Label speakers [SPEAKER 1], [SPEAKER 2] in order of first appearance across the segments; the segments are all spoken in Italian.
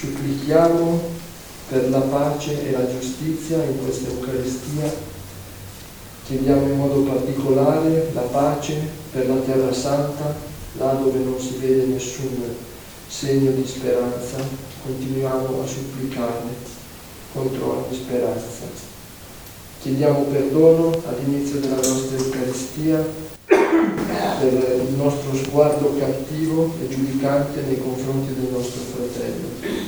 [SPEAKER 1] Supplichiamo per la pace e la giustizia in questa Eucaristia. Chiediamo in modo particolare la pace per la Terra Santa, là dove non si vede nessun segno di speranza. Continuiamo a supplicarle contro ogni speranza. Chiediamo perdono all'inizio della nostra Eucaristia per il nostro sguardo cattivo e giudicante nei confronti del nostro fratello.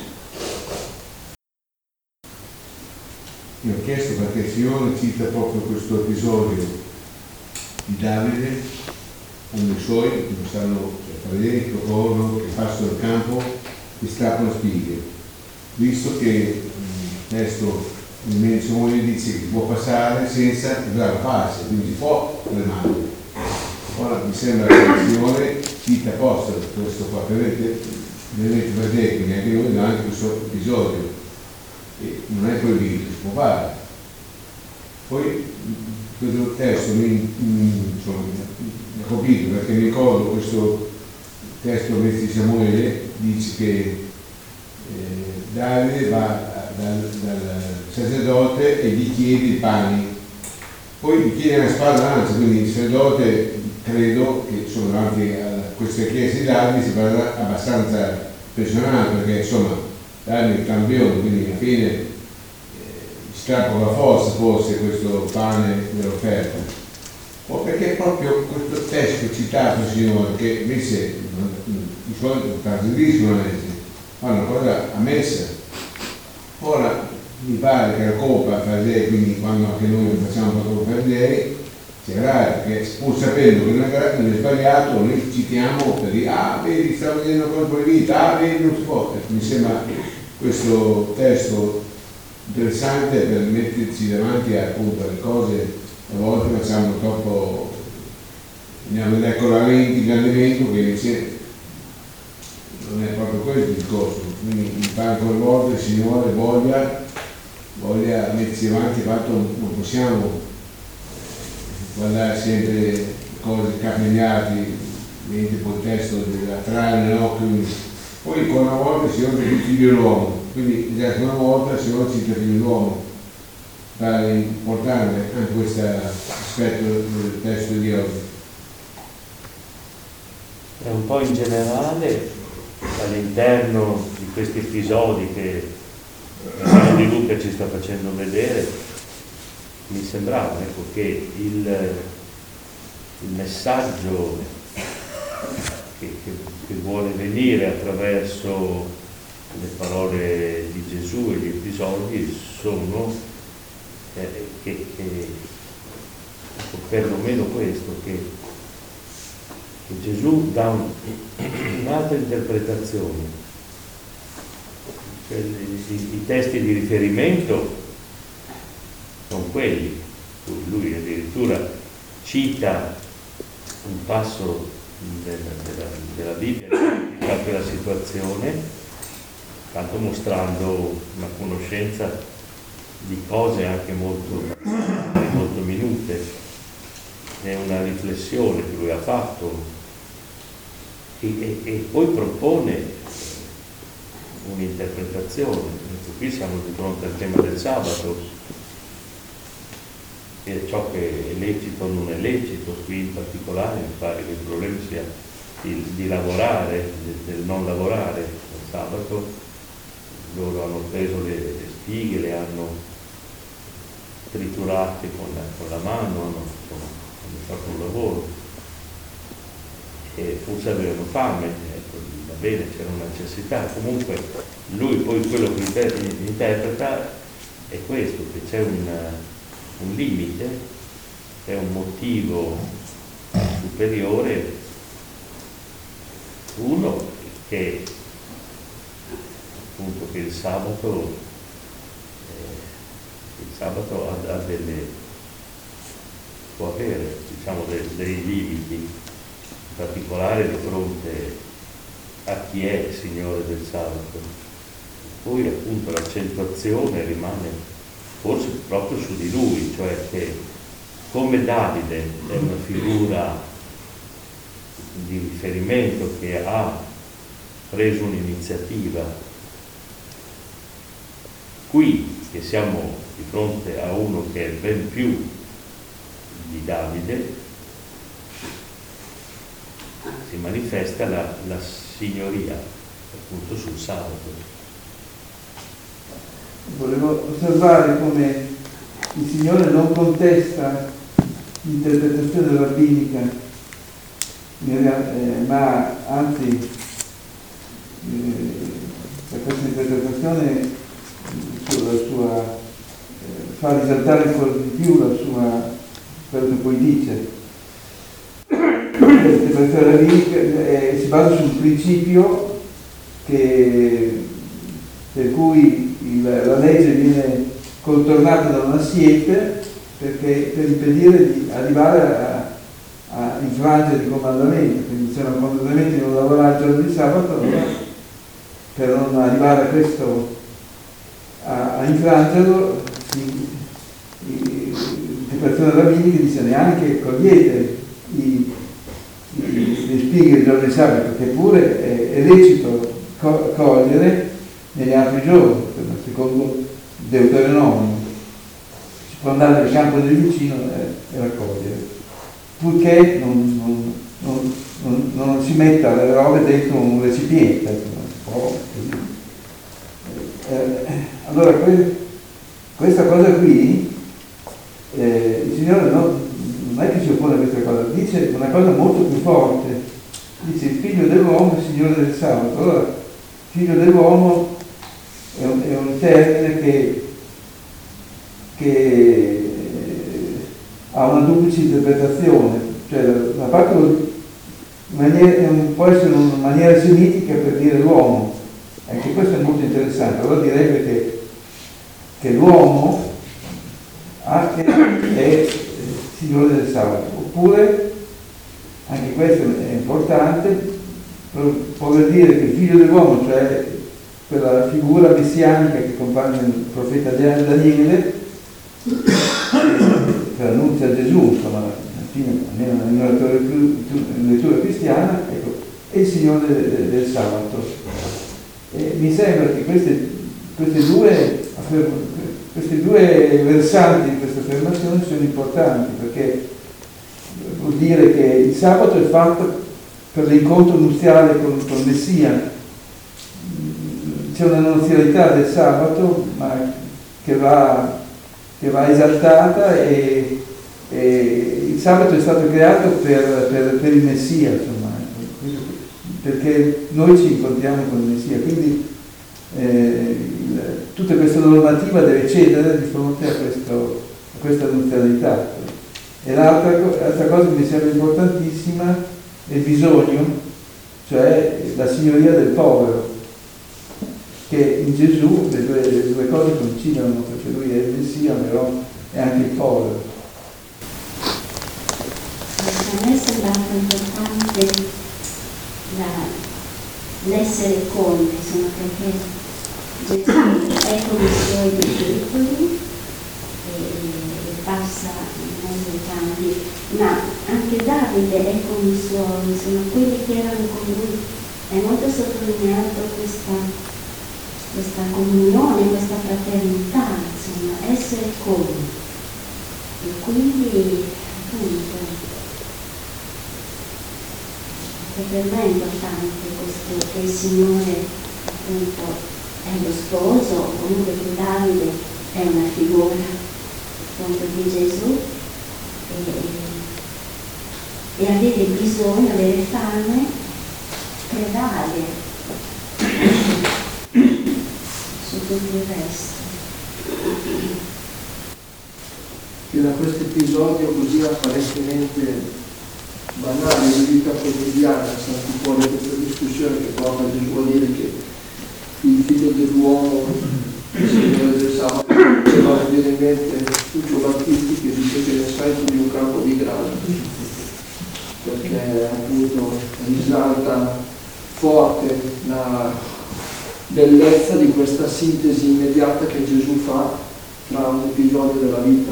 [SPEAKER 2] Io ho chiesto perché il Signore cita proprio questo episodio di Davide, uno dei suoi, che non stanno Federico, corrono, che passano il campo e strappano spighe. Visto che il testo in Simone dice che può passare senza usare la pace, quindi si può tremare. Ora mi sembra che il Signore cita apposta questo qua, vedete vedere, quindi anche noi abbiamo anche questo episodio. E non è proibito, si può fare. Poi questo testo mi ha colpito perché mi ricordo questo testo di Samuele, dice che Davide va dal sacerdote e gli chiede i pani, poi gli chiede una spada lancia, quindi il sacerdote credo che insomma davanti a queste chiese di Davide si parla abbastanza personale, perché insomma Davide il campione, quindi alla fine strappo la forza forse questo pane dell'offerta, o perché proprio questo testo citato Signore, che invece i suoi trasgrediscono la legge, fa una cosa ammessa. Ora mi pare che la colpa farisei, quindi quando anche noi facciamo la colpa farisei, c'è raro, perché pur sapendo che non è sbagliato, noi citiamo per dire, vedi, stavo vedendo cose proibite, vedi, non si può. Mi sembra questo testo interessante per metterci davanti appunto alle cose, a volte facciamo troppo, andiamo a vedere con la lente di grandimento, che invece non è proprio questo il discorso. Quindi mi pare che a volte il Signore voglia metterci davanti, fatto non possiamo guardare sempre cose capigliate, mentre poi il testo della trave nell'occhio. Poi con una volta il Signore ci figlio l'uomo, quindi già una volta il Signore ci figlio l'uomo. Pare importante anche questo aspetto del testo di oggi.
[SPEAKER 3] È un po' in generale all'interno di questi episodi che il Signore di Luca ci sta facendo vedere, mi sembrava che il messaggio che vuole venire attraverso le parole di Gesù e gli episodi sono che perlomeno questo, che Gesù dà un'altra interpretazione. Cioè, i testi di riferimento sono quelli, lui addirittura cita un passo della Bibbia per quella situazione, tanto mostrando una conoscenza di cose anche molto minute. È una riflessione che lui ha fatto e poi propone un'interpretazione. Qui siamo di fronte al tema del sabato, e ciò che è lecito o non è lecito. Qui in particolare mi pare che il problema sia di lavorare, del non lavorare il sabato. Loro hanno preso le spighe, le hanno triturate con la mano, hanno fatto un lavoro e forse avevano fame, ecco, va bene, c'era una necessità. Comunque lui poi quello che interpreta è questo, che c'è un limite, è un motivo superiore, uno che appunto che il sabato ha può avere, diciamo, dei limiti, in particolare di fronte a chi è il Signore del sabato. Poi appunto l'accentuazione rimane forse proprio su di lui, cioè che come Davide è una figura di riferimento che ha preso un'iniziativa Qui che siamo di fronte a uno che è ben più di Davide, si manifesta la signoria appunto sul sabato.
[SPEAKER 4] Volevo osservare come il Signore non contesta l'interpretazione rabbinica, ma anzi questa interpretazione fa risaltare ancora di più quello che poi dice. L'interpretazione rabbinica si basa sul principio per cui la legge viene contornata da una siepe per impedire di arrivare a infrangere il comandamento. Quindi c'è un comandamento di non lavorare il giorno di sabato, allora per non arrivare a questo, a infrangerlo, l'interpretazione rabbinica dice neanche cogliete le spighe il giorno di sabato, che pure è lecito cogliere negli altri giorni, secondo Deuteronomio. Si può andare nel campo del vicino e raccogliere, purché non si metta le robe dentro un recipiente. Allora questa cosa qui, il Signore non è che si oppone a questa cosa, dice una cosa molto più forte, dice il figlio dell'uomo è il Signore del sabato. Allora, figlio dell'uomo è un termine che ha una duplice interpretazione, cioè la parte può essere una maniera semitica per dire l'uomo. Anche questo è molto interessante. Allora direbbe che l'uomo è Signore del sabato. Oppure, anche questo è importante, può voler dire che il figlio dell'uomo, cioè quella figura messianica che compare nel profeta Daniele, che annuncia Gesù, insomma, alla fine, almeno nella lettura cristiana, ecco, è il Signore del sabato. Mi sembra che questi due versanti di questa affermazione sono importanti, perché vuol dire che il sabato è fatto per l'incontro nuziale con il Messia. C'è una nuzialità del sabato, ma che va esaltata, e il sabato è stato creato per il Messia, insomma, perché noi ci incontriamo con il Messia, quindi tutta questa normativa deve cedere di fronte a questa nuzialità. E l'altra cosa che mi sembra importantissima è il bisogno, cioè la signoria del povero, che in Gesù le due cose coincidono, perché lui è il Messia, però è anche il povero.
[SPEAKER 5] A me è sembrato importante l'essere conte, insomma, perché Gesù è con i suoi discepoli e passa in mezzo ai campi, ma anche Davide è con i suoi, insomma, quelli che erano con lui. È molto sottolineato questa comunione, questa fraternità, insomma, essere con. E quindi, appunto, per me è importante questo, che il Signore appunto è lo sposo, comunque che Davide è una figura appunto di Gesù, e avere bisogno, avere fame, prevale su tutto il resto.
[SPEAKER 1] Che da questo episodio così apparentemente banale di vita quotidiana salta fuori questa discussione che porta Gesù a dire che il figlio dell'uomo è il Signore del sabato. Se va a venire in mente Lucio Battisti che dice che ne sai tu di un campo di grano, perché appunto risalta forte la bellezza di questa sintesi immediata che Gesù fa tra un episodio della vita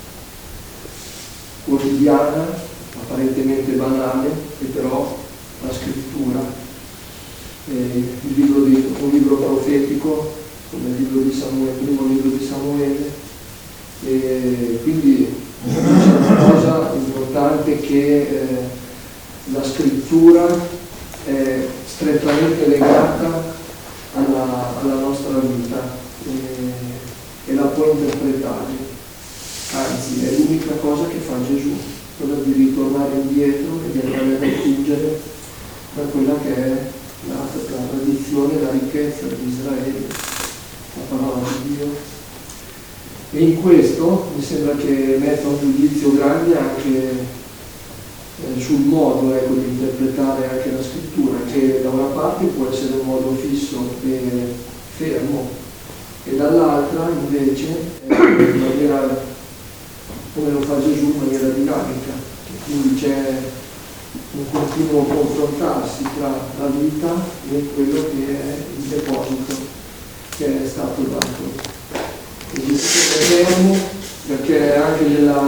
[SPEAKER 1] quotidiana apparentemente banale, e però la scrittura, un libro profetico come il libro di Samuele, il primo libro di Samuele, e quindi c'è una cosa importante che la scrittura è strettamente legata alla nostra vita e la può interpretare, anzi è l'unica cosa che fa Gesù, quella di ritornare indietro e di andare a raggiungere quella che è la tradizione, la ricchezza di Israele, la parola di Dio. E in questo mi sembra che metta un giudizio grande anche sul modo di interpretare anche la scrittura, che da una parte può essere un modo fisso e fermo, e dall'altra invece in maniera, come lo fa Gesù, in maniera dinamica. E quindi c'è un continuo confrontarsi tra la vita e quello che è il deposito che è stato dato. E Gesù è fermo perché anche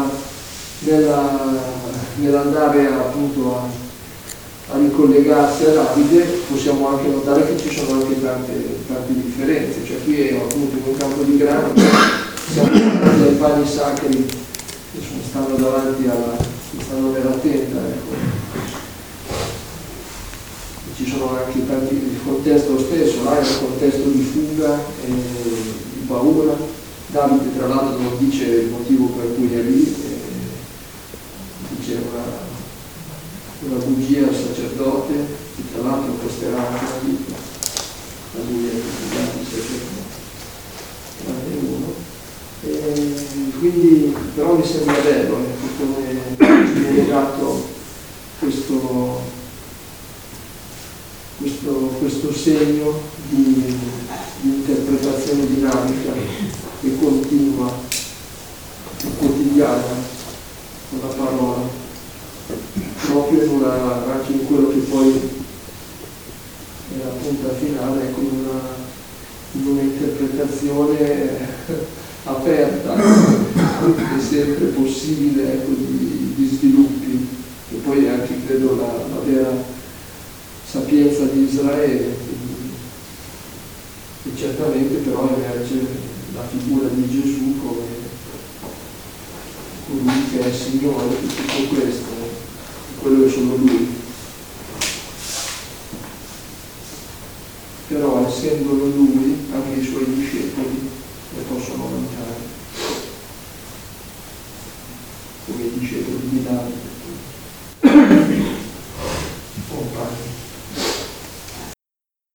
[SPEAKER 1] nell'andare appunto a ricollegarsi a Davide possiamo anche notare che ci sono anche tante differenze, cioè qui è appunto in un campo di grano, siamo davanti ai pani sacri che stanno davanti che stanno nella tenda, ecco. Ci sono anche il contesto stesso, là è un contesto di fuga e di paura. Davide tra l'altro non dice il motivo per cui è lì, dice una bugia al sacerdote, che tra l'altro costerà anche la vita, la bugia che il sacerdote, tranne uno. Quindi però mi sembra bello come viene dato questo segno di interpretazione dinamica e continua e quotidiana con la parola, proprio anche in quello che poi è la punta finale, con una interpretazione aperta, è sempre possibile di sviluppi, e poi anche credo la vera sapienza di Israele, e certamente però emerge la figura di Gesù come colui che è Signore di tutto questo, quello è solo Lui. Però essendolo Lui, anche i Suoi discepoli ne possono mangiare, come i discepoli di Davide.